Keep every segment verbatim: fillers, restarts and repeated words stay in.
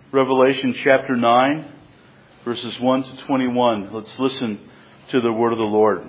Revelation chapter nine, verses one to twenty-one. Let's listen to the word of the Lord.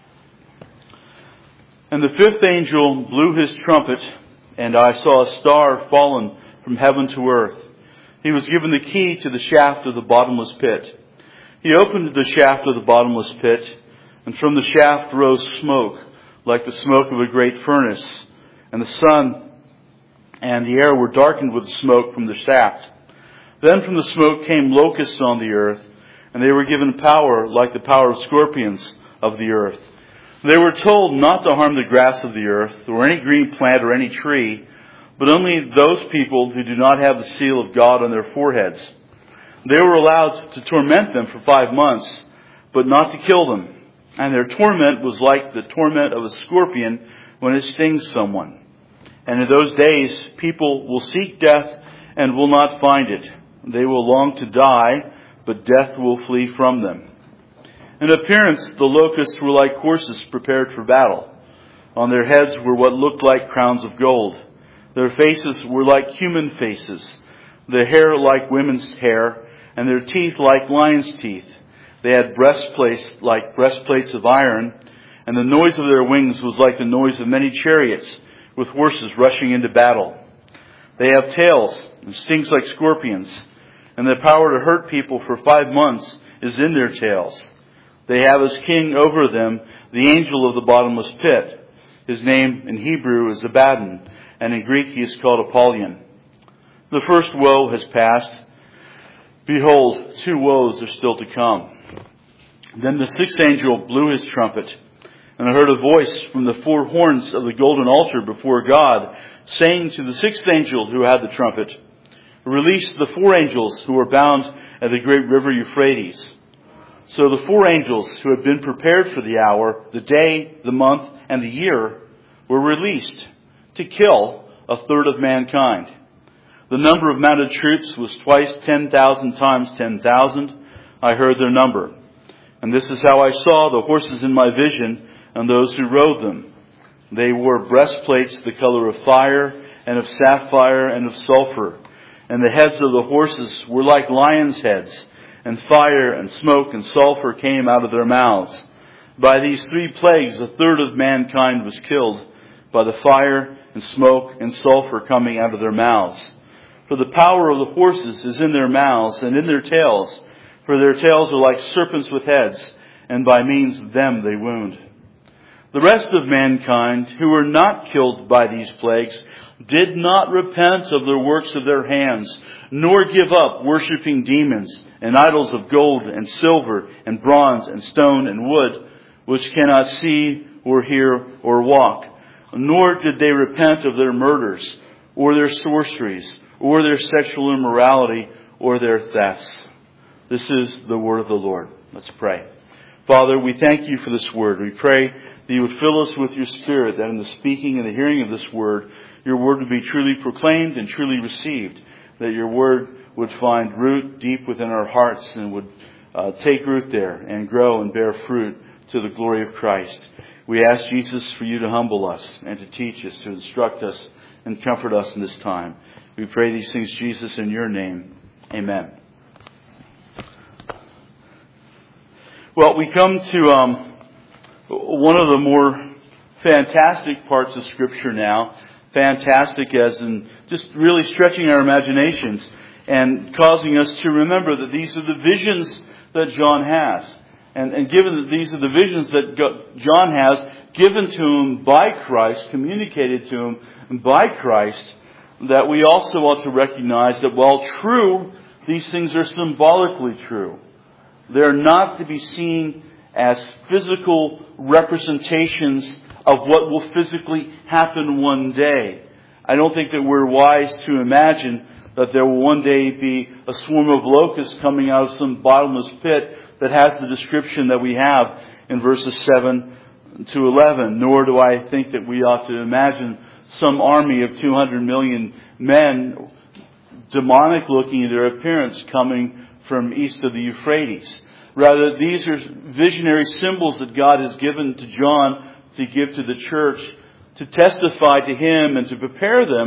And the fifth angel blew his trumpet, and I saw a star fallen from heaven to earth. He was given the key to the shaft of the bottomless pit. He opened the shaft of the bottomless pit, and from the shaft rose smoke, like the smoke of a great furnace. And the sun and the air were darkened with smoke from the shaft. Then from the smoke came locusts on the earth, and they were given power like the power of scorpions of the earth. They were told not to harm the grass of the earth, or any green plant or any tree, but only those people who do not have the seal of God on their foreheads. They were allowed to torment them for five months, but not to kill them. And their torment was like the torment of a scorpion when it stings someone. And in those days, people will seek death and will not find it. They will long to die, but death will flee from them. In appearance, the locusts were like horses prepared for battle. On their heads were what looked like crowns of gold. Their faces were like human faces, their hair like women's hair, and their teeth like lions' teeth. They had breastplates like breastplates of iron, and the noise of their wings was like the noise of many chariots with horses rushing into battle. They have tails and stings like scorpions, and the power to hurt people for five months is in their tails. They have as king over them the angel of the bottomless pit. His name in Hebrew is Abaddon, and in Greek he is called Apollyon. The first woe has passed. Behold, two woes are still to come. Then the sixth angel blew his trumpet, and I heard a voice from the four horns of the golden altar before God, saying to the sixth angel who had the trumpet, "Release the four angels who are bound at the great river Euphrates." So the four angels who had been prepared for the hour, the day, the month, and the year were released to kill a third of mankind. The number of mounted troops was twice ten thousand times ten thousand. I heard their number. And this is how I saw the horses in my vision and those who rode them. They wore breastplates the color of fire and of sapphire and of sulfur. And the heads of the horses were like lions' heads, and fire and smoke and sulfur came out of their mouths. By these three plagues, a third of mankind was killed by the fire and smoke and sulfur coming out of their mouths. For the power of the horses is in their mouths and in their tails, for their tails are like serpents with heads, and by means of them they wound. The rest of mankind, who were not killed by these plagues, did not repent of the works of their hands, nor give up worshipping demons and idols of gold and silver and bronze and stone and wood, which cannot see or hear or walk. Nor did they repent of their murders, or their sorceries, or their sexual immorality, or their thefts. This is the word of the Lord. Let's pray. Father, we thank you for this word. We pray that you would fill us with your Spirit, that in the speaking and the hearing of this word, your word would be truly proclaimed and truly received, that your word would find root deep within our hearts and would uh, take root there and grow and bear fruit to the glory of Christ. We ask, Jesus, for you to humble us and to teach us, to instruct us and comfort us in this time. We pray these things, Jesus, in your name. Amen. Well, we come to um, one of the more fantastic parts of Scripture now. Fantastic as in just really stretching our imaginations and causing us to remember that these are the visions that John has. And, and given that these are the visions that John has, given to him by Christ, communicated to him by Christ, that we also ought to recognize that while true, these things are symbolically true. They're not to be seen as physical representations of what will physically happen one day. I don't think that we're wise to imagine that there will one day be a swarm of locusts coming out of some bottomless pit that has the description that we have in verses seven to eleven. Nor do I think that we ought to imagine some army of two hundred million men, demonic looking in their appearance, coming from east of the Euphrates. Rather, these are visionary symbols that God has given to John to give to the church, to testify to him and to prepare them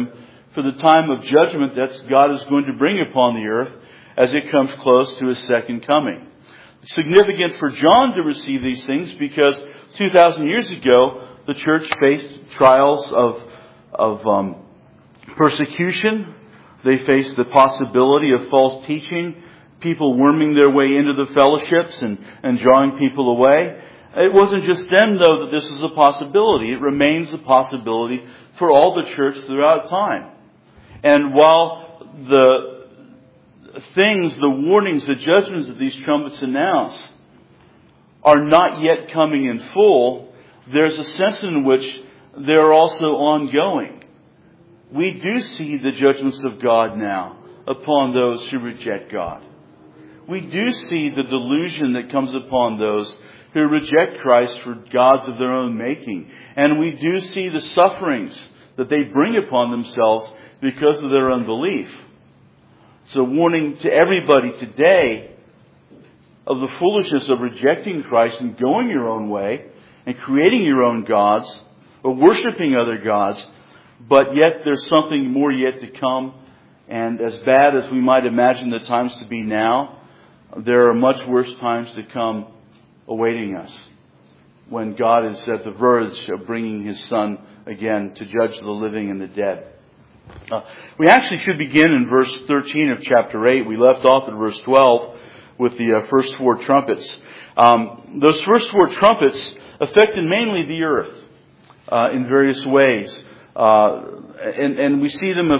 for the time of judgment that God is going to bring upon the earth as it comes close to His second coming. It's significant for John to receive these things because two thousand years ago, the church faced trials of, of um, persecution. They faced the possibility of false teaching, people worming their way into the fellowships and, and drawing people away. It wasn't just then, though, that this is a possibility. It remains a possibility for all the church throughout time. And while the things, the warnings, the judgments that these trumpets announce are not yet coming in full, there's a sense in which they're also ongoing. We do see the judgments of God now upon those who reject God. We do see the delusion that comes upon those who reject Christ for gods of their own making. And we do see the sufferings that they bring upon themselves because of their unbelief. It's a warning to everybody today of the foolishness of rejecting Christ and going your own way and creating your own gods or worshiping other gods. But yet there's something more yet to come. And as bad as we might imagine the times to be now, there are much worse times to come awaiting us when God is at the verge of bringing His Son again to judge the living and the dead. Uh, we actually should begin in verse thirteen of chapter eight. We left off at verse twelve with the uh, first four trumpets. Um, those first four trumpets affected mainly the earth uh, in various ways. Uh, and, and we see them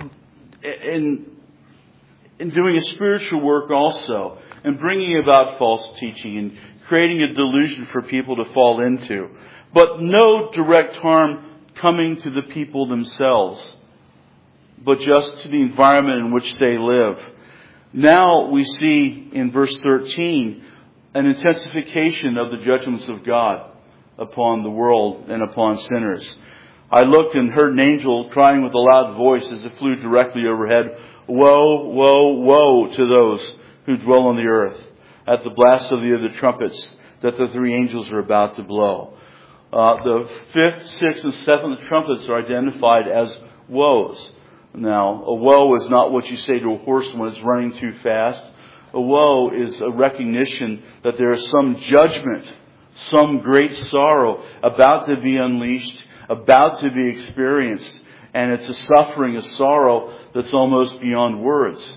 in, in doing a spiritual work also, and bringing about false teaching and creating a delusion for people to fall into. But no direct harm coming to the people themselves, but just to the environment in which they live. Now we see in verse thirteen an intensification of the judgments of God upon the world and upon sinners. I looked and heard an angel crying with a loud voice as it flew directly overhead, "Woe, woe, woe to those who dwell on the earth, at the blast of the other trumpets that the three angels are about to blow." Uh, the fifth, sixth, and seventh trumpets are identified as woes. Now, a woe is not what you say to a horse when it's running too fast. A woe is a recognition that there is some judgment, some great sorrow about to be unleashed, about to be experienced. And it's a suffering, a sorrow that's almost beyond words.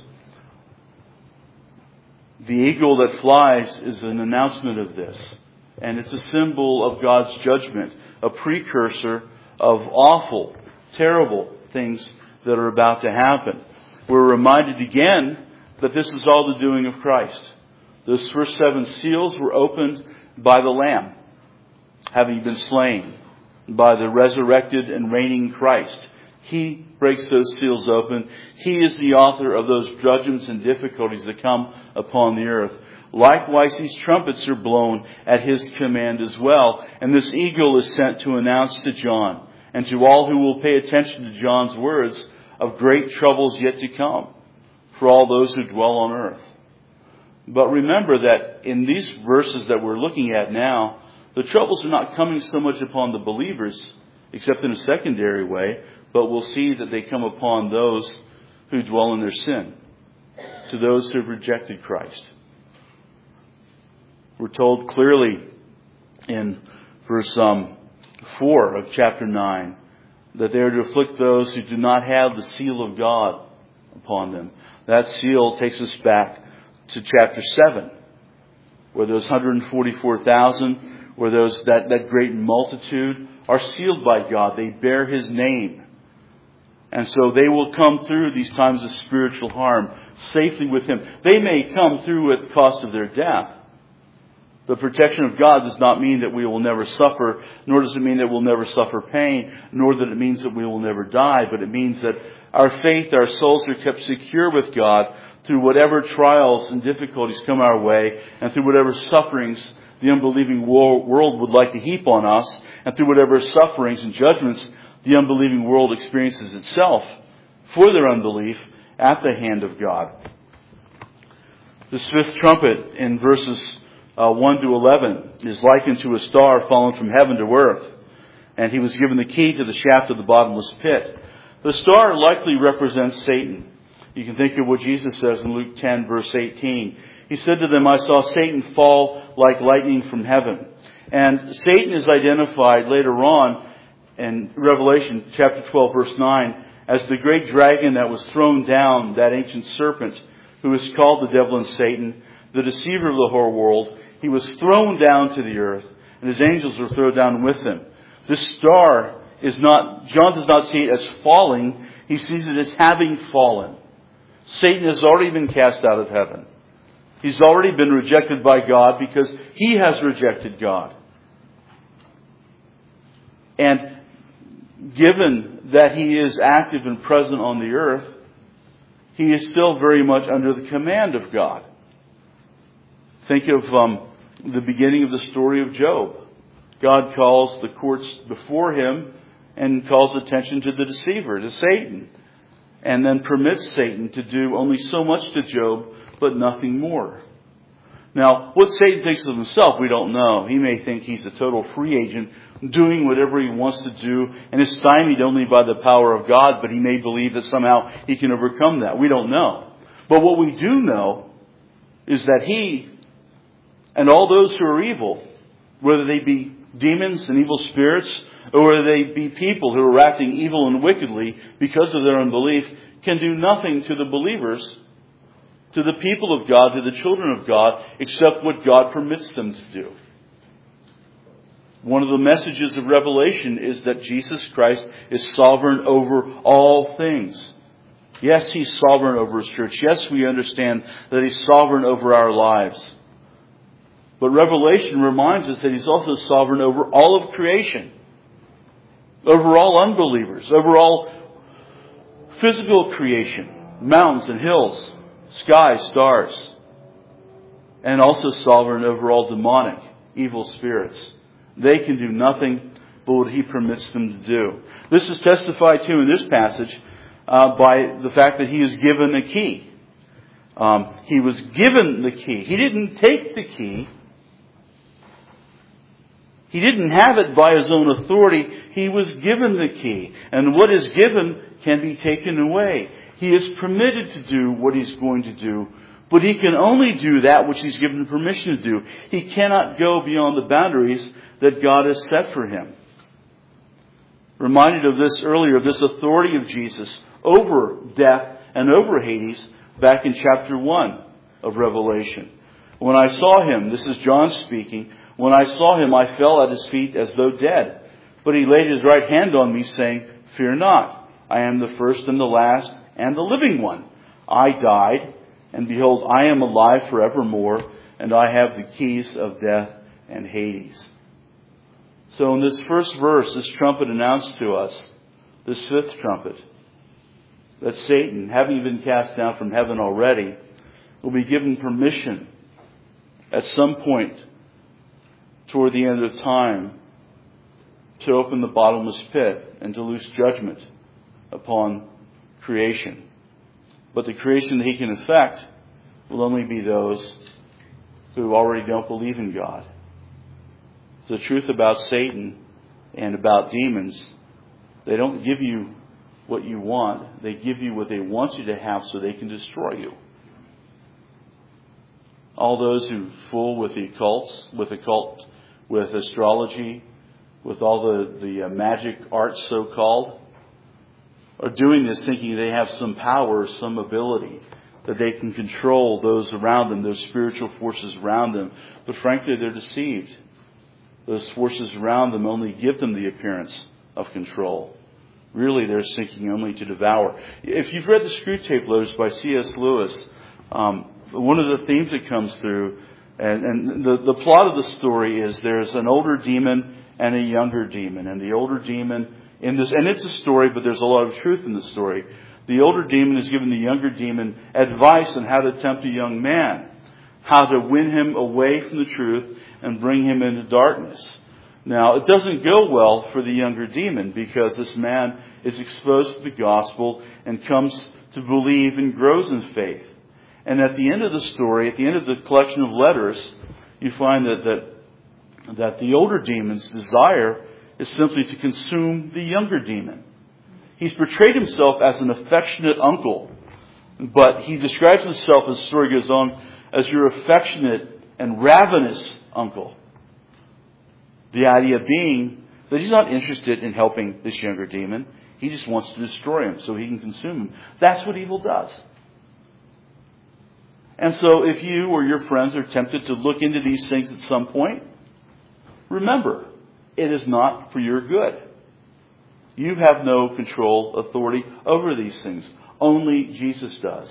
The eagle that flies is an announcement of this. And it's a symbol of God's judgment, a precursor of awful, terrible things that are about to happen. We're reminded again that this is all the doing of Christ. Those first seven seals were opened by the Lamb, having been slain, by the resurrected and reigning Christ. He breaks those seals open. He is the author of those judgments and difficulties that come upon the earth. Likewise, these trumpets are blown at His command as well. And this eagle is sent to announce to John and to all who will pay attention to John's words of great troubles yet to come for all those who dwell on earth. But remember that in these verses that we're looking at now, the troubles are not coming so much upon the believers, except in a secondary way, but we'll see that they come upon those who dwell in their sin, to those who have rejected Christ. We're told clearly in verse um, four of chapter nine that they are to afflict those who do not have the seal of God upon them. That seal takes us back to chapter seven, where those one hundred forty-four thousand, where those that, that great multitude are sealed by God. They bear His name. And so they will come through these times of spiritual harm safely with Him. They may come through at the cost of their death. The protection of God does not mean that we will never suffer, nor does it mean that we'll never suffer pain, nor that it means that we will never die, but it means that our faith, our souls are kept secure with God through whatever trials and difficulties come our way, and through whatever sufferings the unbelieving world would like to heap on us, and through whatever sufferings and judgments the unbelieving world experiences itself for their unbelief at the hand of God. This fifth trumpet in verses uh, one to eleven is likened to a star fallen from heaven to earth. And he was given the key to the shaft of the bottomless pit. The star likely represents Satan. You can think of what Jesus says in Luke ten, verse eighteen. He said to them, I saw Satan fall like lightning from heaven. And Satan is identified later on in Revelation chapter twelve, verse nine, as the great dragon that was thrown down, that ancient serpent, who is called the devil and Satan, the deceiver of the whole world. He was thrown down to the earth, and his angels were thrown down with him. This star is not, John does not see it as falling, he sees it as having fallen. Satan has already been cast out of heaven. He's already been rejected by God because he has rejected God. And given that he is active and present on the earth, he is still very much under the command of God. Think of um, the beginning of the story of Job. God calls the courts before him and calls attention to the deceiver, to Satan, and then permits Satan to do only so much to Job, but nothing more. Now, what Satan thinks of himself, we don't know. He may think he's a total free agent, doing whatever he wants to do, and is stymied only by the power of God, but he may believe that somehow he can overcome that. We don't know. But what we do know is that he and all those who are evil, whether they be demons and evil spirits, or whether they be people who are acting evil and wickedly because of their unbelief, can do nothing to the believers, to the people of God, to the children of God, except what God permits them to do. One of the messages of Revelation is that Jesus Christ is sovereign over all things. Yes, He's sovereign over His church. Yes, we understand that He's sovereign over our lives. But Revelation reminds us that He's also sovereign over all of creation. Over all unbelievers. Over all physical creation. Mountains and hills. Skies, stars. And also sovereign over all demonic, evil spirits. They can do nothing but what He permits them to do. This is testified to in this passage uh, by the fact that He is given a key. Um, he was given the key. He didn't take the key. He didn't have it by His own authority. He was given the key. And what is given can be taken away. He is permitted to do what He's going to do. But He can only do that which He's given permission to do. He cannot go beyond the boundaries that God has set for Him. Reminded of this earlier, of this authority of Jesus over death and over Hades back in chapter one of Revelation. When I saw Him, this is John speaking, when I saw Him, I fell at His feet as though dead. But He laid His right hand on me, saying, Fear not, I am the first and the last and the living one. I died, and behold, I am alive forevermore, and I have the keys of death and Hades. So in this first verse, this trumpet announced to us, this fifth trumpet, that Satan, having been cast down from heaven already, will be given permission at some point toward the end of time to open the bottomless pit and to loose judgment upon creation. But the creation that He can affect will only be those who already don't believe in God. The truth about Satan and about demons, they don't give you what you want. They give you what they want you to have so they can destroy you. All those who fool with the occults, with occult, with astrology, with all the, the uh, magic arts so-called, are doing this thinking they have some power, some ability, that they can control those around them, those spiritual forces around them. But frankly, they're deceived. Those forces around them only give them the appearance of control. Really, they're seeking only to devour. If you've read the Screwtape Letters by C S Lewis, um, one of the themes that comes through, and, and the, the plot of the story is there's an older demon and a younger demon. And the older demon in this, and it's a story, but there's a lot of truth in the story. The older demon is giving the younger demon advice on how to tempt a young man, how to win him away from the truth and bring him into darkness. Now, it doesn't go well for the younger demon because this man is exposed to the gospel and comes to believe and grows in faith. And at the end of the story, at the end of the collection of letters, you find that that, that the older demon's desire is simply to consume the younger demon. He's portrayed himself as an affectionate uncle. But he describes himself, as the story goes on, as your affectionate and ravenous uncle. The idea being that he's not interested in helping this younger demon. He just wants to destroy him so he can consume him. That's what evil does. And so if you or your friends are tempted to look into these things at some point, remember, it is not for your good. You have no control, authority over these things. Only Jesus does.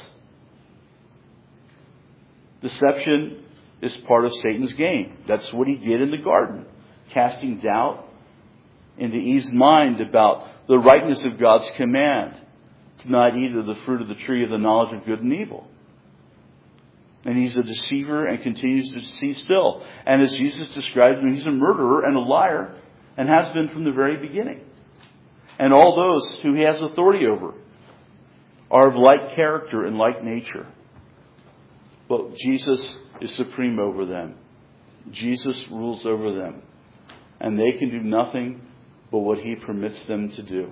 Deception is part of Satan's game. That's what he did in the garden. Casting doubt into Eve's mind about the rightness of God's command to not eat of the fruit of the tree of the knowledge of good and evil. And he's a deceiver and continues to deceive still. And as Jesus describes him, he's a murderer and a liar and has been from the very beginning. And all those who he has authority over are of like character and like nature. But Jesus is supreme over them. Jesus rules over them. And they can do nothing but what he permits them to do.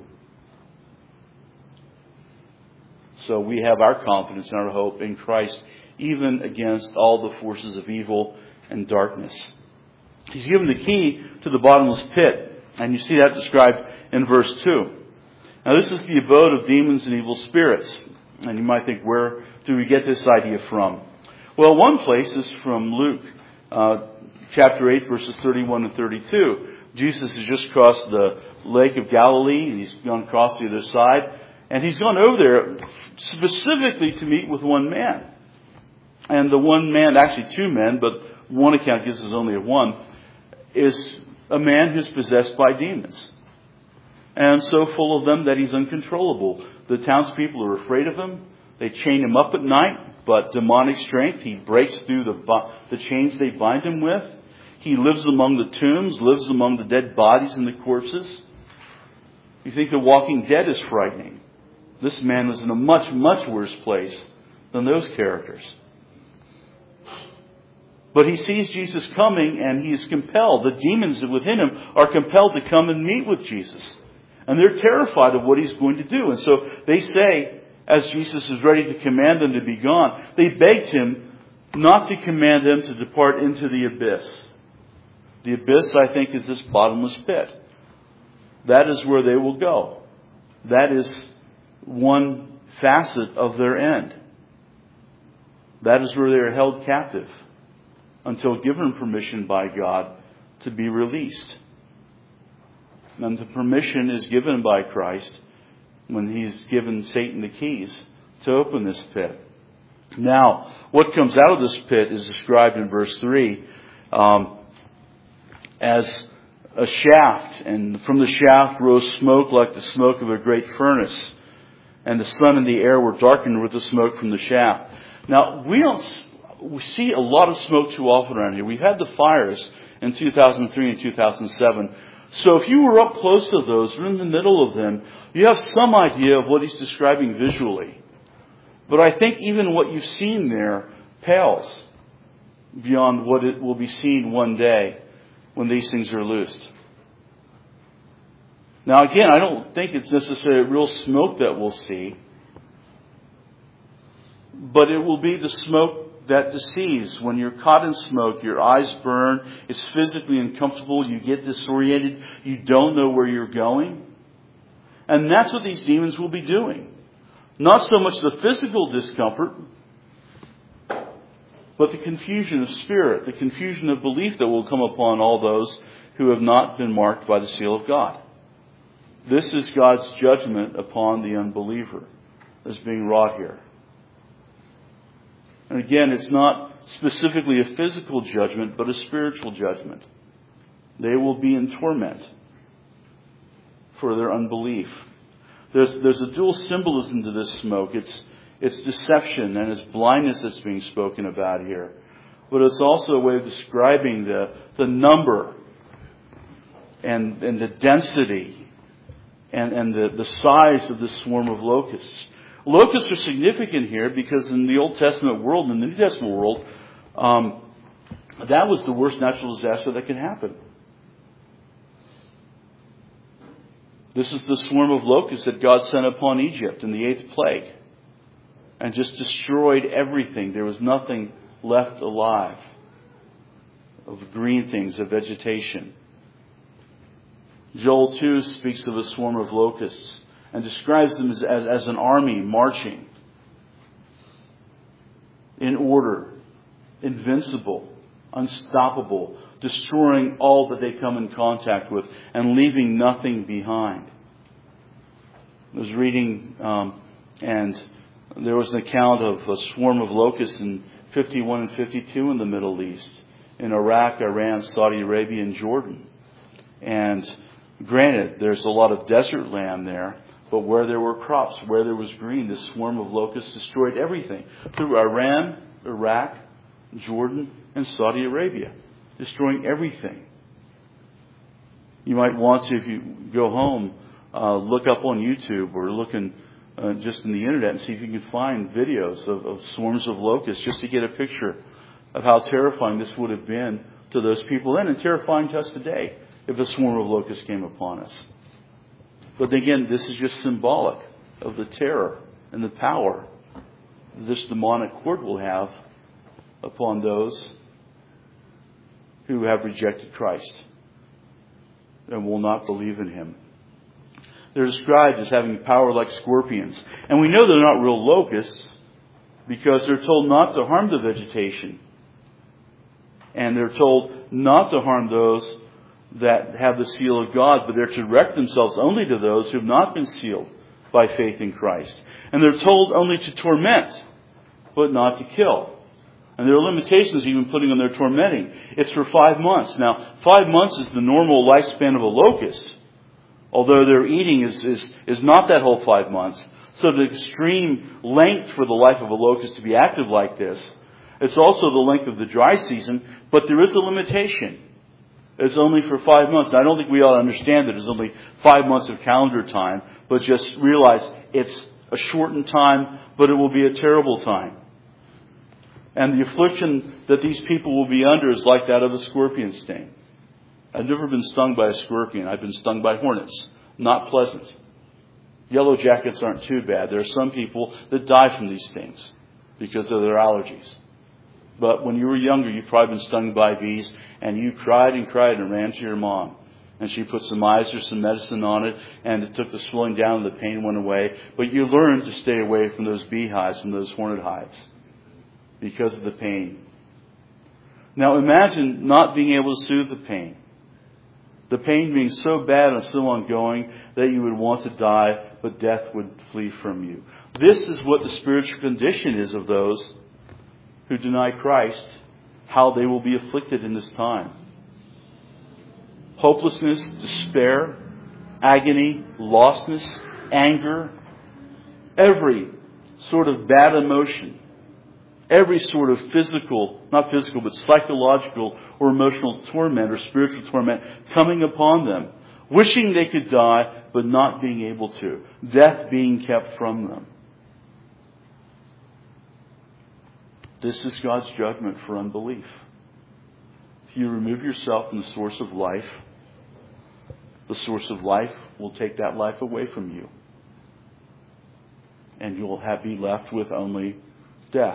So we have our confidence and our hope in Christ, even against all the forces of evil and darkness. He's given the key to the bottomless pit. And you see that described in verse two. Now this is the abode of demons and evil spirits. And you might think, where do we get this idea from? Well, one place is from Luke uh, chapter eight, verses thirty-one and thirty-two. Jesus has just crossed the Lake of Galilee, and he's gone across the other side. And he's gone over there specifically to meet with one man. And the one man, actually two men, but one account gives us only a one, is a man who's possessed by demons. And so full of them that he's uncontrollable. The townspeople are afraid of him. They chain him up at night, but demonic strength, he breaks through the, the chains they bind him with. He lives among the tombs, lives among the dead bodies and the corpses. You think The Walking Dead is frightening. This man was in a much, much worse place than those characters. But he sees Jesus coming and he is compelled. The demons within him are compelled to come and meet with Jesus. And they're terrified of what he's going to do. And so they say, as Jesus is ready to command them to be gone, they begged him not to command them to depart into the abyss. The abyss, I think, is this bottomless pit. That is where they will go. That is one facet of their end. That is where they are held captive until given permission by God to be released. And the permission is given by Christ when he's given Satan the keys to open this pit. Now, what comes out of this pit is described in verse three um, as a shaft. And from the shaft rose smoke like the smoke of a great furnace. And the sun and the air were darkened with the smoke from the shaft. Now, we don't we see a lot of smoke too often around here. We've had the fires in two thousand three and two thousand seven. So if you were up close to those, or in the middle of them, you have some idea of what he's describing visually. But I think even what you've seen there pales beyond what it will be seen one day when these things are loosed. Now again, I don't think it's necessarily real smoke that we'll see. But it will be the smoke that deceives. When you're caught in smoke, your eyes burn, it's physically uncomfortable, you get disoriented, you don't know where you're going. And that's what these demons will be doing. Not so much the physical discomfort, but the confusion of spirit, the confusion of belief that will come upon all those who have not been marked by the seal of God. This is God's judgment upon the unbeliever that's being wrought here. And again, it's not specifically a physical judgment, but a spiritual judgment. They will be in torment for their unbelief. There's, there's a dual symbolism to this smoke. It's, it's deception and it's blindness that's being spoken about here. But it's also a way of describing the, the number and, and the density and, and the, the size of this swarm of locusts. Locusts are significant here because in the Old Testament world and the New Testament world, um, that was the worst natural disaster that could happen. This is the swarm of locusts that God sent upon Egypt in the eighth plague, and just destroyed everything. There was nothing left alive of green things, of vegetation. Joel two speaks of a swarm of locusts and describes them as, as, as an army marching in order, invincible, unstoppable, destroying all that they come in contact with and leaving nothing behind. I was reading, um, and there was an account of a swarm of locusts in fifty-one and fifty-two in the Middle East, in Iraq, Iran, Saudi Arabia, and Jordan. And granted, there's a lot of desert land there, but where there were crops, where there was green, this swarm of locusts destroyed everything. Through Iran, Iraq, Jordan, and Saudi Arabia, destroying everything. You might want to, if you go home, uh, look up on YouTube or look in, uh, just in the internet and see if you can find videos of, of swarms of locusts, just to get a picture of how terrifying this would have been to those people then, and terrifying to us today if a swarm of locusts came upon us. But again, this is just symbolic of the terror and the power this demonic horde will have upon those who have rejected Christ and will not believe in Him. They're described as having power like scorpions. And we know they're not real locusts because they're told not to harm the vegetation. And they're told not to harm those that have the seal of God, but they're to direct themselves only to those who have not been sealed by faith in Christ. And they're told only to torment, but not to kill. And there are limitations even putting on their tormenting. It's for five months. Now, five months is the normal lifespan of a locust, although their eating is, is, is not that whole five months. So the extreme length for the life of a locust to be active like this, it's also the length of the dry season, but there is a limitation. It's only for five months. I don't think we ought to understand that it's only five months of calendar time, but just realize it's a shortened time, but it will be a terrible time. And the affliction that these people will be under is like that of a scorpion sting. I've never been stung by a scorpion. I've been stung by hornets. Not pleasant. Yellow jackets aren't too bad. There are some people that die from these stings because of their allergies. But when you were younger, you've probably been stung by bees, and you cried and cried and ran to your mom. And she put some ice or some medicine on it, and it took the swelling down and the pain went away. But you learned to stay away from those beehives, from those hornet hives, because of the pain. Now imagine not being able to soothe the pain. The pain being so bad and so ongoing that you would want to die, but death would flee from you. This is what the spiritual condition is of those who deny Christ, how they will be afflicted in this time. Hopelessness, despair, agony, lostness, anger, every sort of bad emotion, every sort of physical, not physical, but psychological or emotional torment or spiritual torment coming upon them, wishing they could die, but not being able to. Death being kept from them. This is God's judgment for unbelief. If you remove yourself from the source of life, the source of life will take that life away from you. And you'll have, be left with only death.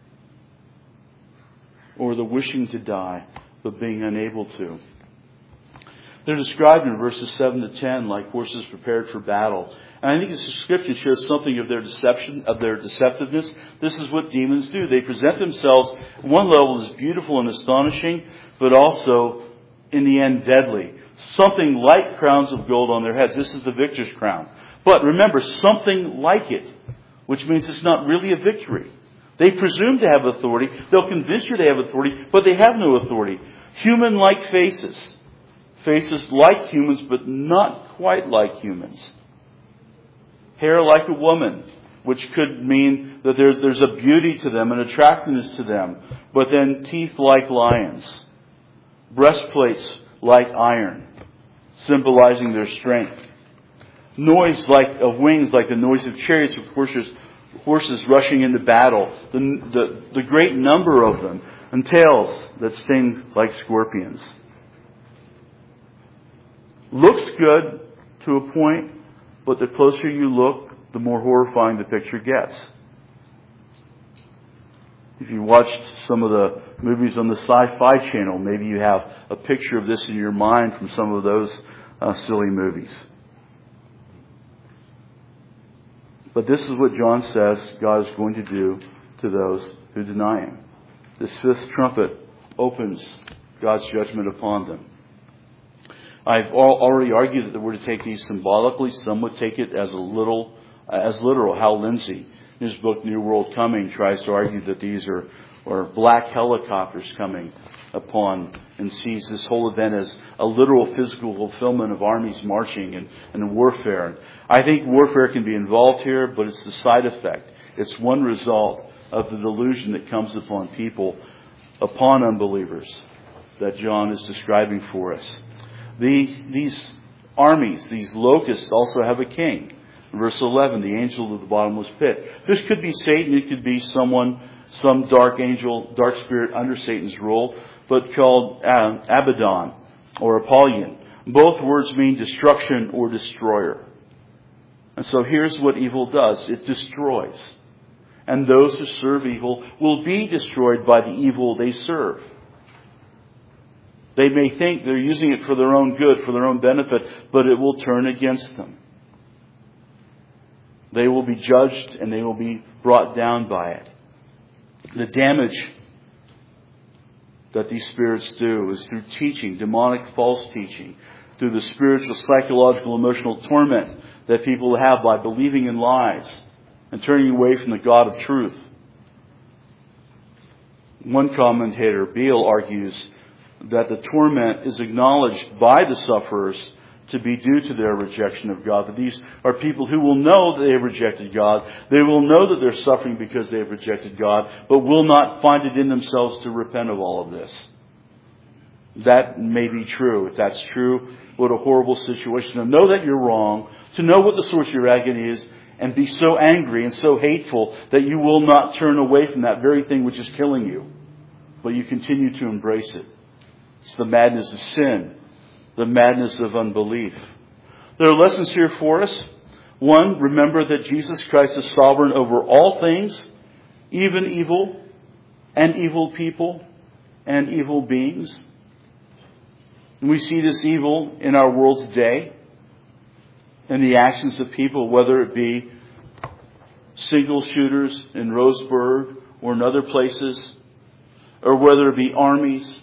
Or the wishing to die, but being unable to. They're described in verses seven to ten like horses prepared for battle. And I think this description shows something of their deception, of their deceptiveness. This is what demons do. They present themselves, at one level, as beautiful and astonishing, but also, in the end, deadly. Something like crowns of gold on their heads. This is the victor's crown. But remember, something like it, which means it's not really a victory. They presume to have authority. They'll convince you they have authority, but they have no authority. Human-like faces. Faces like humans, but not quite like humans. Hair like a woman, which could mean that there's, there's a beauty to them, an attractiveness to them. But then teeth like lions. Breastplates like iron, symbolizing their strength. Noise like of wings, like the noise of chariots with horses, horses rushing into battle. The, the, the great number of them. And tails that sting like scorpions. Looks good, to a point, but the closer you look, the more horrifying the picture gets. If you watched some of the movies on the Sci-Fi Channel, maybe you have a picture of this in your mind from some of those uh, silly movies. But this is what John says God is going to do to those who deny Him. This fifth trumpet opens God's judgment upon them. I've already argued that we're to take these symbolically. Some would take it as a little, as literal. Hal Lindsey, in his book New World Coming, tries to argue that these are, are black helicopters coming upon, and sees this whole event as a literal physical fulfillment of armies marching and, and warfare. I think warfare can be involved here, but it's the side effect. It's one result of the delusion that comes upon people, upon unbelievers, that John is describing for us. The, these armies, these locusts, also have a king. Verse eleven, the angel of the bottomless pit. This could be Satan. It could be someone, some dark angel, dark spirit under Satan's rule, but called uh, Abaddon or Apollyon. Both words mean destruction or destroyer. And so here's what evil does. It destroys. And those who serve evil will be destroyed by the evil they serve. They may think they're using it for their own good, for their own benefit, but it will turn against them. They will be judged and they will be brought down by it. The damage that these spirits do is through teaching, demonic false teaching, through the spiritual, psychological, emotional torment that people have by believing in lies and turning away from the God of truth. One commentator, Beale, argues that the torment is acknowledged by the sufferers to be due to their rejection of God. That these are people who will know that they have rejected God. They will know that they're suffering because they have rejected God, but will not find it in themselves to repent of all of this. That may be true. If that's true, what a horrible situation. To know that you're wrong, to know what the source of your agony is, and be so angry and so hateful that you will not turn away from that very thing which is killing you, but you continue to embrace it. It's the madness of sin, the madness of unbelief. There are lessons here for us. One, remember that Jesus Christ is sovereign over all things, even evil and evil people and evil beings. And we see this evil in our world today, in the actions of people, whether it be single shooters in Roseburg or in other places, or whether it be armies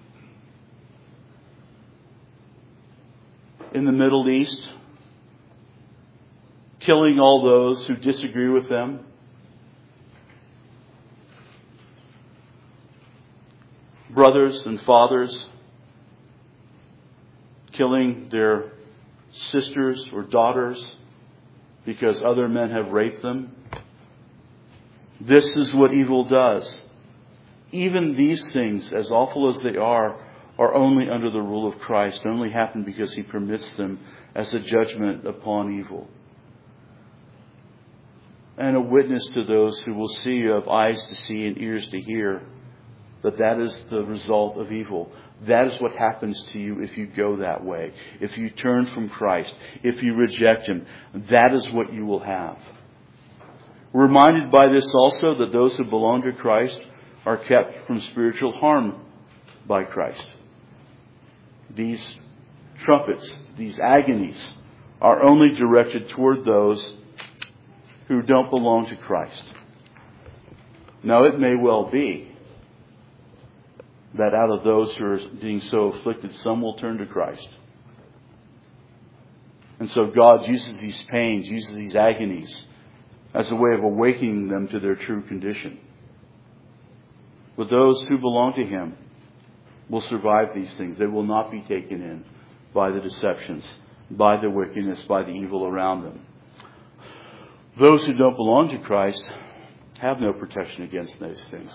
in the Middle East, killing all those who disagree with them. Brothers and fathers killing their sisters or daughters because other men have raped them. This is what evil does. Even these things, as awful as they are, are only under the rule of Christ, only happen because He permits them as a judgment upon evil. And a witness to those who will see, who have eyes to see and ears to hear, that that is the result of evil. That is what happens to you if you go that way. If you turn from Christ, if you reject Him, that is what you will have. We're reminded by this also that those who belong to Christ are kept from spiritual harm by Christ. These trumpets, these agonies, are only directed toward those who don't belong to Christ. Now, it may well be that out of those who are being so afflicted, some will turn to Christ. And so God uses these pains, uses these agonies as a way of awakening them to their true condition. But those who belong to Him will survive these things. They will not be taken in by the deceptions, by the wickedness, by the evil around them. Those who don't belong to Christ have no protection against those things.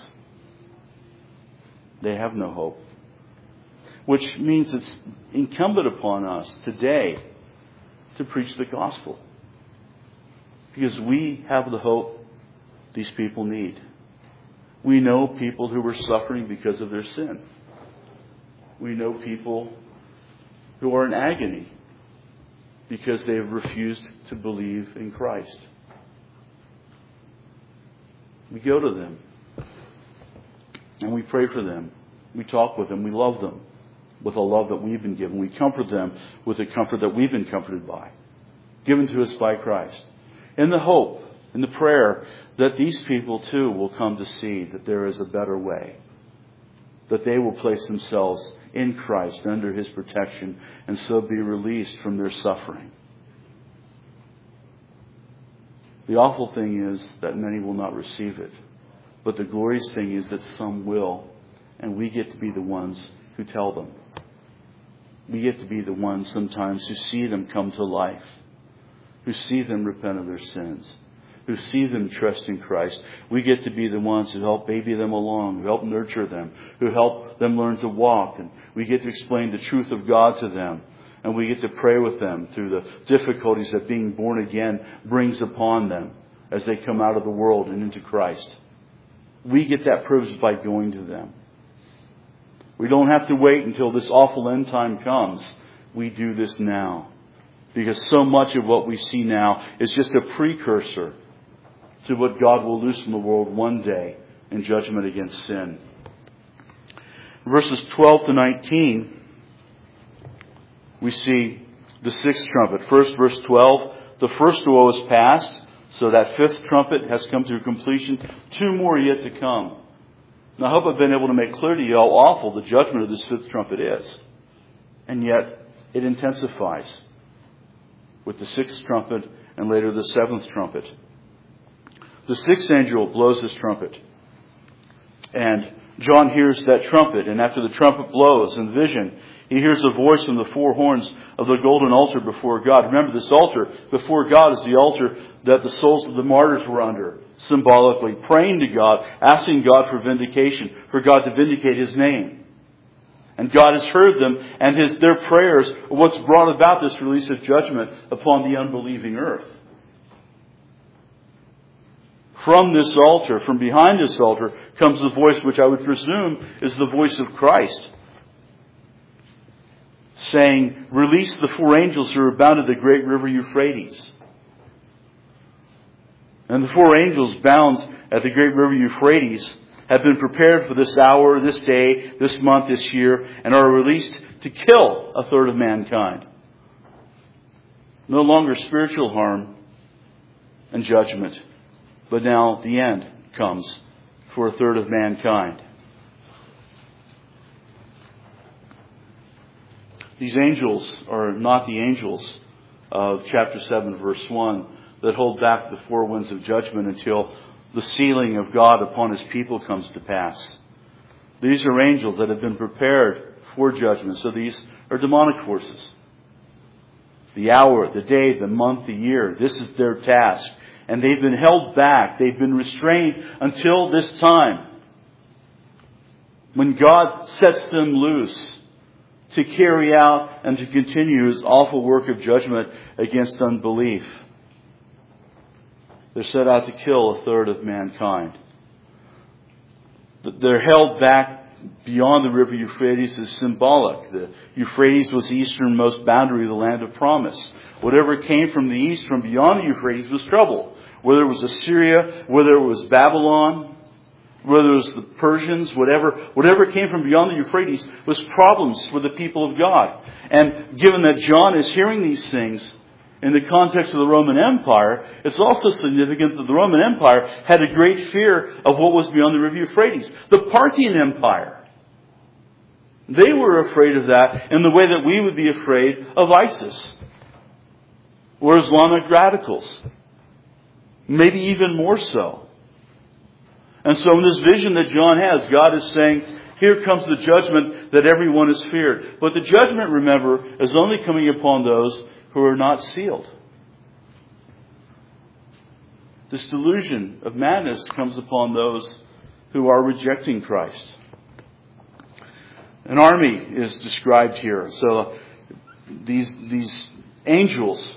They have no hope. Which means it's incumbent upon us today to preach the gospel. Because we have the hope these people need. We know people who are suffering because of their sin. We know people who are in agony because they have refused to believe in Christ. We go to them and we pray for them. We talk with them. We love them with a love that we've been given. We comfort them with a comfort that we've been comforted by, given to us by Christ. In the hope, in the prayer that these people too will come to see that there is a better way. That they will place themselves in Christ under His protection and so be released from their suffering. The awful thing is that many will not receive it. But the glorious thing is that some will. And we get to be the ones who tell them. We get to be the ones sometimes who see them come to life. Who see them repent of their sins. Who see them trust in Christ. We get to be the ones who help baby them along. Who help nurture them. Who help them learn to walk. And we get to explain the truth of God to them. And we get to pray with them through the difficulties that being born again brings upon them as they come out of the world and into Christ. We get that privilege by going to them. We don't have to wait until this awful end time comes. We do this now. Because so much of what we see now is just a precursor to what God will loose in the world one day in judgment against sin. Verses twelve to nineteen, we see the sixth trumpet. First, verse twelve, the first woe is past, so that fifth trumpet has come to completion. Two more yet to come. Now, I hope I've been able to make clear to you how awful the judgment of this fifth trumpet is. And yet, it intensifies with the sixth trumpet and later the seventh trumpet. The sixth angel blows his trumpet. And John hears that trumpet. And after the trumpet blows in vision, he hears a voice from the four horns of the golden altar before God. Remember, this altar before God is the altar that the souls of the martyrs were under, symbolically praying to God, asking God for vindication, for God to vindicate His name. And God has heard them, and his, their prayers are what's brought about this release of judgment upon the unbelieving earth. From this altar, from behind this altar, comes the voice which I would presume is the voice of Christ, saying, "Release the four angels who are bound to the great river Euphrates." And the four angels bound at the great river Euphrates have been prepared for this hour, this day, this month, this year, and are released to kill a third of mankind. No longer spiritual harm and judgment, but now the end comes for a third of mankind. These angels are not the angels of chapter seven, verse one, that hold back the four winds of judgment until the sealing of God upon His people comes to pass. These are angels that have been prepared for judgment. So these are demonic forces. The hour, the day, the month, the year, this is their task. And they've been held back. They've been restrained until this time, when God sets them loose to carry out and to continue His awful work of judgment against unbelief. They're set out to kill a third of mankind. They're held back beyond the river Euphrates is symbolic. The Euphrates was the easternmost boundary of the land of promise. Whatever came from the east, from beyond the Euphrates, was trouble. Whether it was Assyria, whether it was Babylon, whether it was the Persians, whatever, whatever came from beyond the Euphrates was problems for the people of God. And given that John is hearing these things in the context of the Roman Empire, it's also significant that the Roman Empire had a great fear of what was beyond the river Euphrates. The Parthian Empire. They were afraid of that in the way that we would be afraid of ISIS or Islamic radicals. Maybe even more so. And so in this vision that John has, God is saying, here comes the judgment that everyone has feared. But the judgment, remember, is only coming upon those who are not sealed. This delusion of madness comes upon those who are rejecting Christ. An army is described here. So these, these angels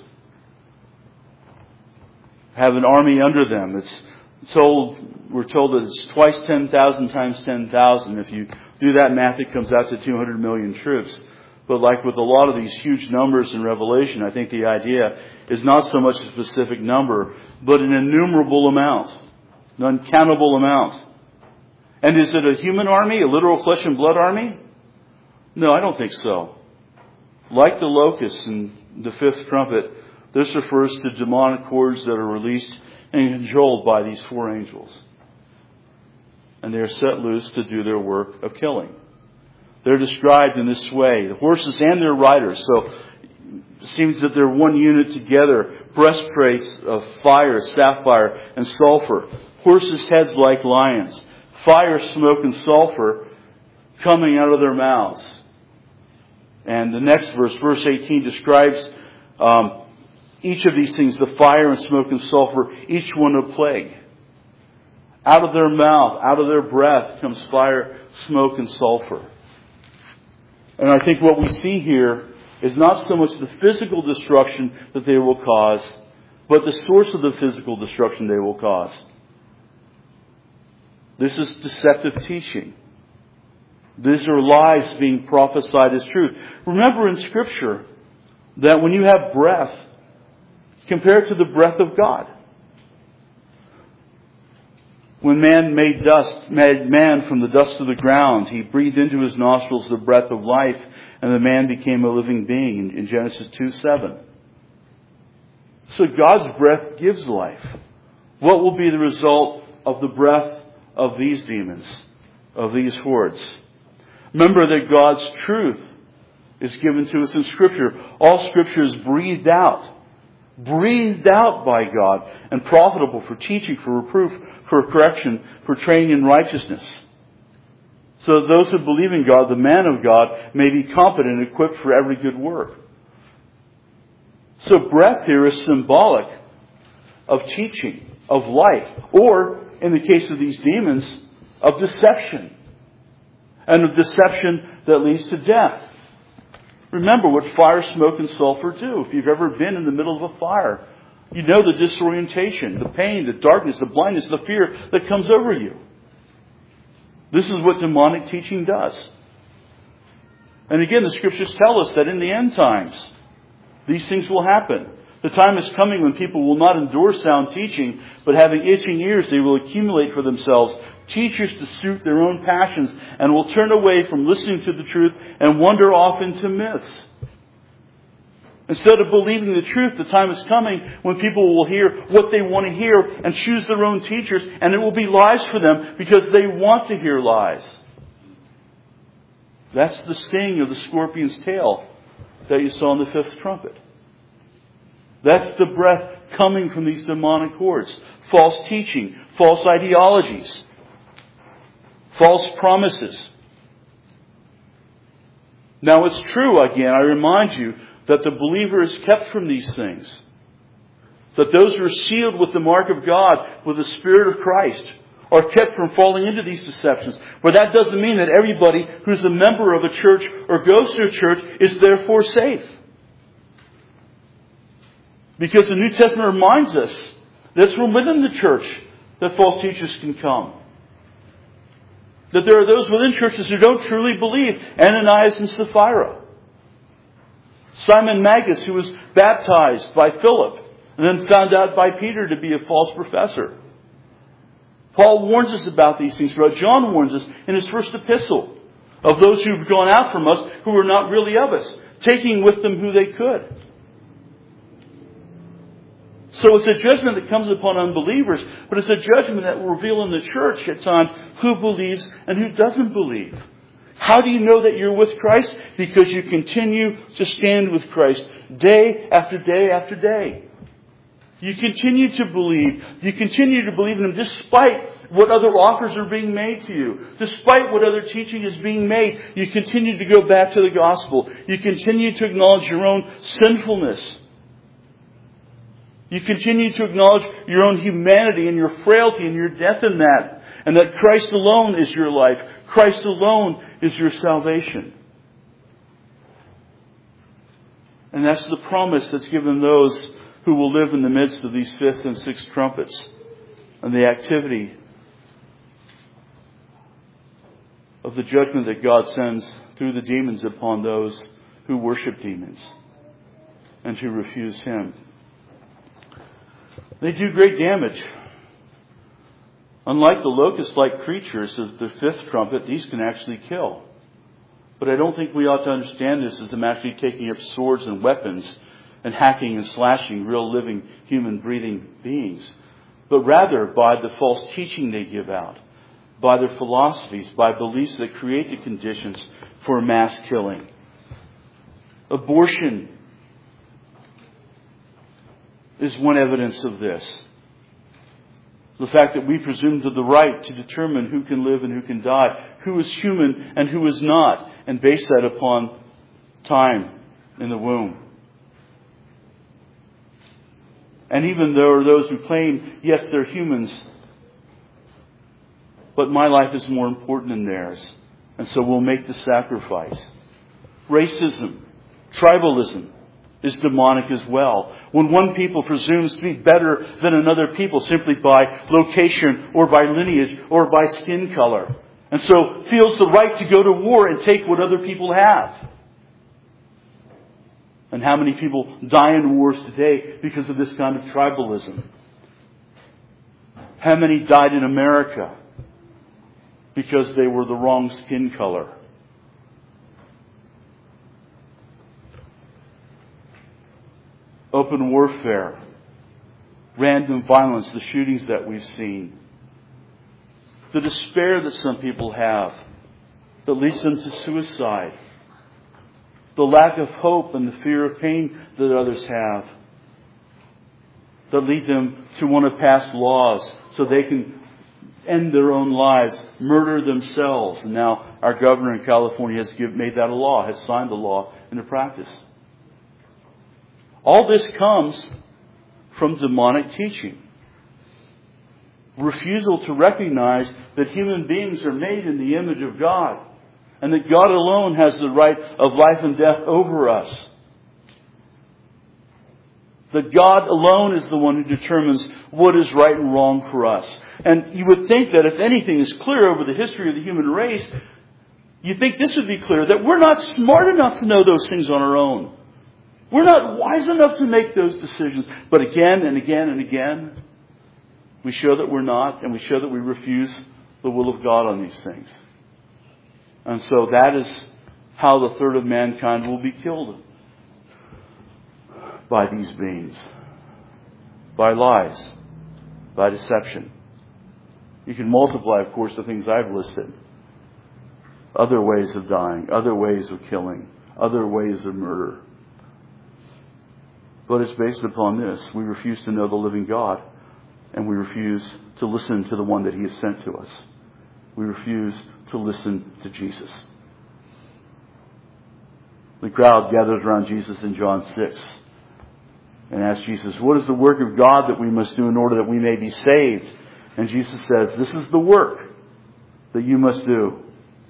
have an army under them. It's told, we're told that it's twice ten thousand times ten thousand. If you do that math, it comes out to two hundred million troops. But like with a lot of these huge numbers in Revelation, I think the idea is not so much a specific number, but an innumerable amount, an uncountable amount. And is it a human army, a literal flesh and blood army? No, I don't think so. Like the locusts in the fifth trumpet, this refers to demonic hordes that are released and controlled by these four angels. And they are set loose to do their work of killing. They're described in this way, the horses and their riders. So it seems that they're one unit together. Breastplates of fire, sapphire, and sulfur. Horses' heads like lions. Fire, smoke, and sulfur coming out of their mouths. And the next verse, verse eighteen, describes um, each of these things, the fire and smoke and sulfur, each one a plague. Out of their mouth, out of their breath comes fire, smoke, and sulfur. And I think what we see here is not so much the physical destruction that they will cause, but the source of the physical destruction they will cause. This is deceptive teaching. These are lies being prophesied as truth. Remember in Scripture that when you have breath, compare it to the breath of God. When man made dust, made man from the dust of the ground, He breathed into his nostrils the breath of life, and the man became a living being in Genesis two seven. So God's breath gives life. What will be the result of the breath of these demons, of these hordes? Remember that God's truth is given to us in Scripture. All Scripture is breathed out. Breathed out by God and profitable for teaching, for reproof, for correction, for training in righteousness. So that those who believe in God, the man of God, may be competent and equipped for every good work. So breath here is symbolic of teaching, of life, or, in the case of these demons, of deception. And of deception that leads to death. Remember what fire, smoke, and sulfur do. If you've ever been in the middle of a fire, you know the disorientation, the pain, the darkness, the blindness, the fear that comes over you. This is what demonic teaching does. And again, the Scriptures tell us that in the end times, these things will happen. The time is coming when people will not endure sound teaching, but having itching ears, they will accumulate for themselves teachers to suit their own passions, and will turn away from listening to the truth and wander off into myths. Instead of believing the truth, the time is coming when people will hear what they want to hear and choose their own teachers, and it will be lies for them because they want to hear lies. That's the sting of the scorpion's tail that you saw in the fifth trumpet. That's the breath coming from these demonic hordes. False teaching, false ideologies, false promises. Now it's true, again, I remind you, that the believer is kept from these things. That those who are sealed with the mark of God, with the Spirit of Christ, are kept from falling into these deceptions. But that doesn't mean that everybody who's a member of a church or goes to a church is therefore safe. Because the New Testament reminds us that it's from within the church that false teachers can come. That there are those within churches who don't truly believe. Ananias and Sapphira. Simon Magus, who was baptized by Philip and then found out by Peter to be a false professor. Paul warns us about these things. John warns us in his first epistle of those who've gone out from us who were not really of us, taking with them who they could. So it's a judgment that comes upon unbelievers, but it's a judgment that will reveal in the church at times who believes and who doesn't believe. How do you know that you're with Christ? Because you continue to stand with Christ day after day after day. You continue to believe. You continue to believe in Him despite what other offers are being made to you. Despite what other teaching is being made, you continue to go back to the gospel. You continue to acknowledge your own sinfulness. You continue to acknowledge your own humanity and your frailty and your death in that. And that Christ alone is your life. Christ alone is your salvation. And that's the promise that's given those who will live in the midst of these fifth and sixth trumpets and the activity of the judgment that God sends through the demons upon those who worship demons and who refuse Him. They do great damage. Unlike the locust-like creatures of the fifth trumpet, these can actually kill. But I don't think we ought to understand this as them actually taking up swords and weapons and hacking and slashing real living human breathing beings, but rather by the false teaching they give out, by their philosophies, by beliefs that create the conditions for mass killing. Abortion is one evidence of this. The fact that we presume to the right to determine who can live and who can die, who is human and who is not, and base that upon time in the womb. And even there are those who claim, yes, they're humans, but my life is more important than theirs, and so we'll make the sacrifice. Racism, tribalism is demonic as well. When one people presumes to be better than another people simply by location or by lineage or by skin color, and so feels the right to go to war and take what other people have. And how many people die in wars today because of this kind of tribalism? How many died in America because they were the wrong skin color? Open warfare, random violence, the shootings that we've seen, the despair that some people have that leads them to suicide, the lack of hope and the fear of pain that others have that lead them to want to pass laws so they can end their own lives, murder themselves. And now our governor in California has give, made that a law, has signed the law into practice. All this comes from demonic teaching. Refusal to recognize that human beings are made in the image of God, and that God alone has the right of life and death over us. That God alone is the one who determines what is right and wrong for us. And you would think that if anything is clear over the history of the human race, you think this would be clear, that we're not smart enough to know those things on our own. We're not wise enough to make those decisions. But again and again and again, we show that we're not, and we show that we refuse the will of God on these things. And so that is how the third of mankind will be killed. By these beings. By lies. By deception. You can multiply, of course, the things I've listed. Other ways of dying. Other ways of killing. Other ways of murder. But it's based upon this. We refuse to know the living God. And we refuse to listen to the one that He has sent to us. We refuse to listen to Jesus. The crowd gathers around Jesus in John six and asks Jesus, what is the work of God that we must do in order that we may be saved? And Jesus says, this is the work that you must do.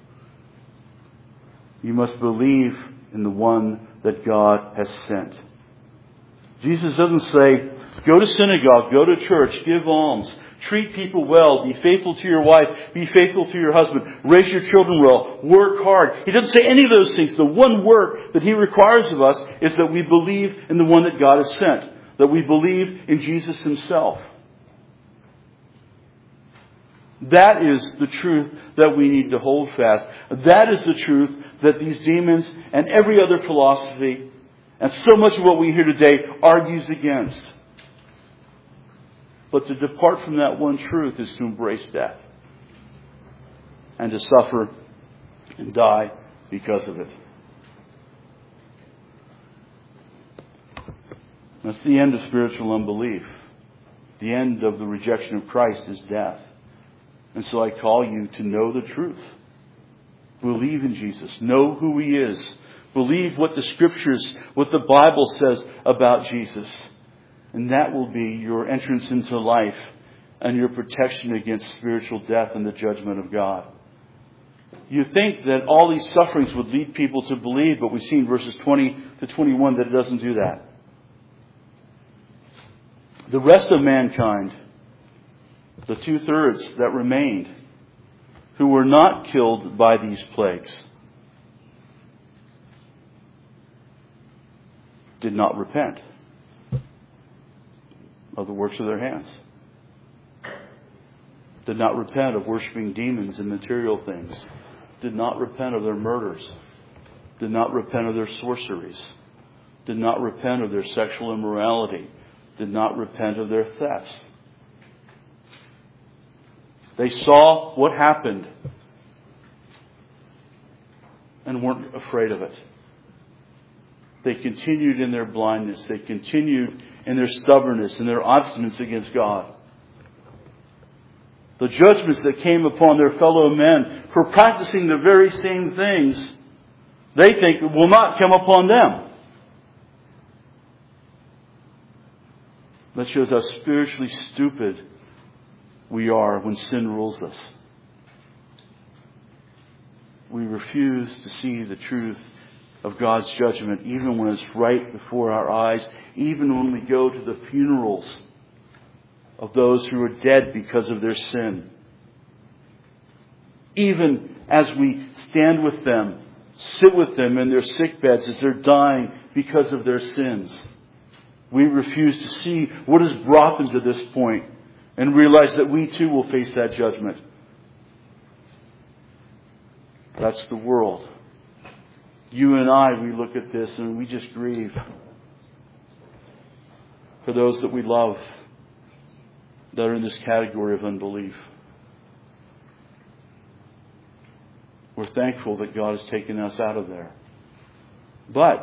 You must believe in the one that God has sent. Jesus doesn't say, go to synagogue, go to church, give alms, treat people well, be faithful to your wife, be faithful to your husband, raise your children well, work hard. He doesn't say any of those things. The one work that He requires of us is that we believe in the one that God has sent, that we believe in Jesus Himself. That is the truth that we need to hold fast. That is the truth that these demons and every other philosophy and so much of what we hear today argues against. But to depart from that one truth is to embrace death. And to suffer and die because of it. That's the end of spiritual unbelief. The end of the rejection of Christ is death. And so I call you to know the truth. Believe in Jesus. Know who He is. Believe what the Scriptures, what the Bible says about Jesus. And that will be your entrance into life and your protection against spiritual death and the judgment of God. You think that all these sufferings would lead people to believe, but we see in verses twenty to twenty-one that it doesn't do that. The rest of mankind, the two-thirds that remained, who were not killed by these plagues, did not repent of the works of their hands. Did not repent of worshiping demons and material things. Did not repent of their murders. Did not repent of their sorceries. Did not repent of their sexual immorality. Did not repent of their thefts. They saw what happened and weren't afraid of it. They continued in their blindness. They continued in their stubbornness and their obstinance against God. The judgments that came upon their fellow men for practicing the very same things, they think will not come upon them. That shows how spiritually stupid we are when sin rules us. We refuse to see the truth of God's judgment, even when it's right before our eyes, even when we go to the funerals of those who are dead because of their sin. Even as we stand with them, sit with them in their sick beds as they're dying because of their sins, we refuse to see what has brought them to this point and realize that we too will face that judgment. That's the world. You and I, we look at this and we just grieve for those that we love that are in this category of unbelief. We're thankful that God has taken us out of there. But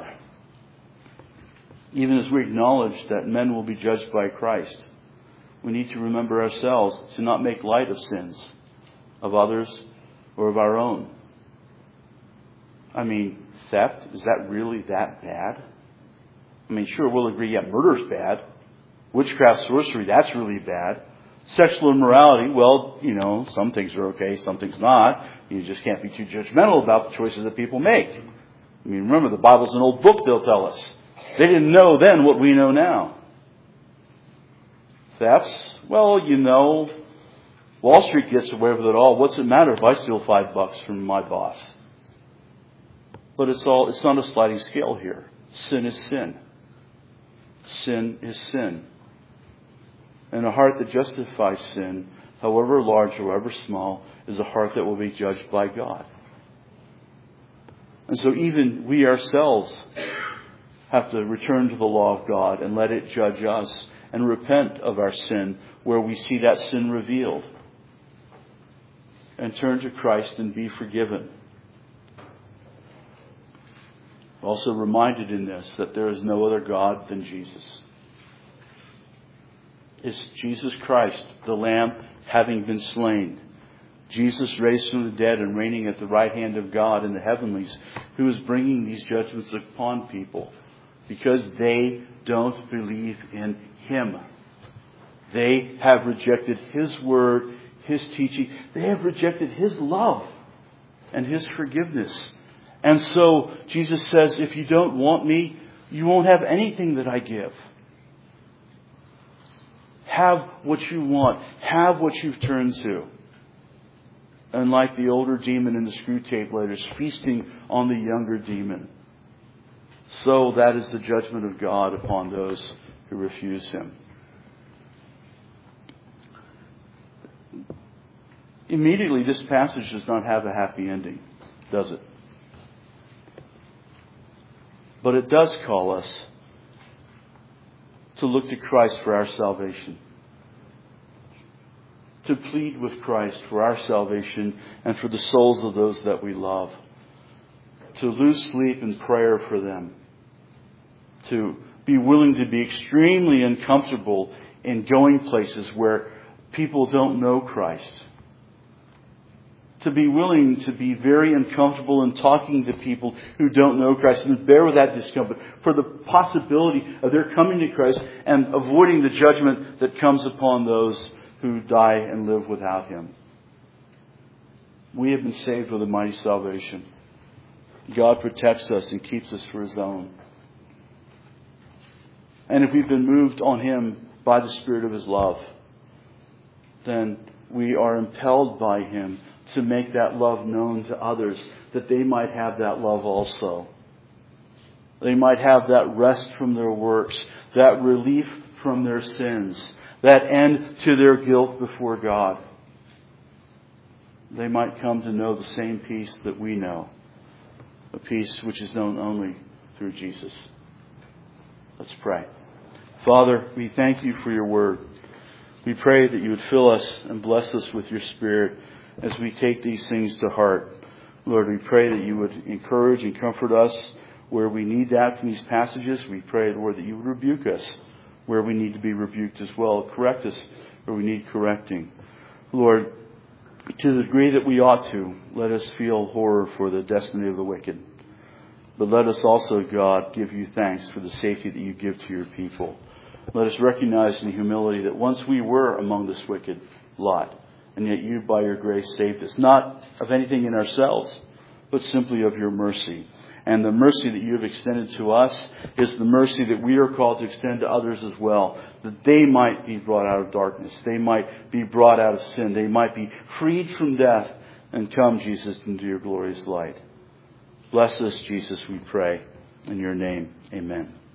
even as we acknowledge that men will be judged by Christ, we need to remember ourselves to not make light of sins of others or of our own. I mean, theft, is that really that bad? I mean, sure, we'll agree, yeah, murder's bad. Witchcraft, sorcery, that's really bad. Sexual immorality, well, you know, some things are okay, some things not. You just can't be too judgmental about the choices that people make. I mean, remember, the Bible's an old book, they'll tell us. They didn't know then what we know now. Thefts, well, you know, Wall Street gets away with it all. What's it matter if I steal five bucks from my boss? But it's all, it's not a sliding scale here. Sin is sin. Sin is sin. And a heart that justifies sin, however large, however small, is a heart that will be judged by God. And so even we ourselves have to return to the law of God and let it judge us and repent of our sin where we see that sin revealed. And turn to Christ and be forgiven. Also reminded in this that there is no other God than Jesus. It's Jesus Christ, the Lamb, having been slain. Jesus raised from the dead and reigning at the right hand of God in the heavenlies, who is bringing these judgments upon people because they don't believe in Him. They have rejected His word, His teaching. They have rejected His love and His forgiveness. And so Jesus says, if you don't want me, you won't have anything that I give. Have what you want. Have what you've turned to. And like the older demon in the screw tape letters, feasting on the younger demon. So that is the judgment of God upon those who refuse Him. Immediately, this passage does not have a happy ending, does it? But it does call us to look to Christ for our salvation. To plead with Christ for our salvation and for the souls of those that we love. To lose sleep in prayer for them. To be willing to be extremely uncomfortable in going places where people don't know Christ. To be willing to be very uncomfortable in talking to people who don't know Christ and bear with that discomfort for the possibility of their coming to Christ and avoiding the judgment that comes upon those who die and live without Him. We have been saved with a mighty salvation. God protects us and keeps us for His own. And if we've been moved on Him by the Spirit of His love, then we are impelled by Him to make that love known to others, that they might have that love also. They might have that rest from their works, that relief from their sins, that end to their guilt before God. They might come to know the same peace that we know, a peace which is known only through Jesus. Let's pray. Father, we thank you for your word. We pray that you would fill us and bless us with your Spirit as we take these things to heart. Lord, we pray that you would encourage and comfort us where we need that from these passages. We pray, Lord, that you would rebuke us where we need to be rebuked as well. Correct us where we need correcting. Lord, to the degree that we ought to, let us feel horror for the destiny of the wicked. But let us also, God, give you thanks for the safety that you give to your people. Let us recognize in humility that once we were among this wicked lot, and yet you, by your grace, saved us, not of anything in ourselves, but simply of your mercy. And the mercy that you have extended to us is the mercy that we are called to extend to others as well, that they might be brought out of darkness, they might be brought out of sin, they might be freed from death and come, Jesus, into your glorious light. Bless us, Jesus, we pray. In your name, amen.